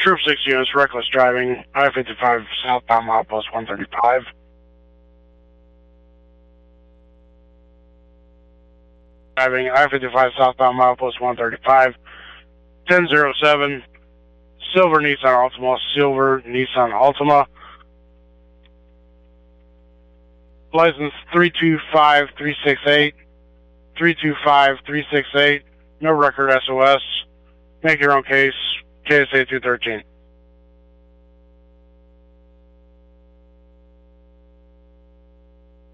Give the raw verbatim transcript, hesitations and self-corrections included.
Troop six units, reckless driving, I fifty-five southbound milepost one thirty-five. Driving, I fifty-five southbound milepost one thirty-five. ten oh seven, silver Nissan Altima, silver Nissan Altima. License three two five three six eight, three two five three six eight, no record S O S. Make your own case, K S A two thirteen.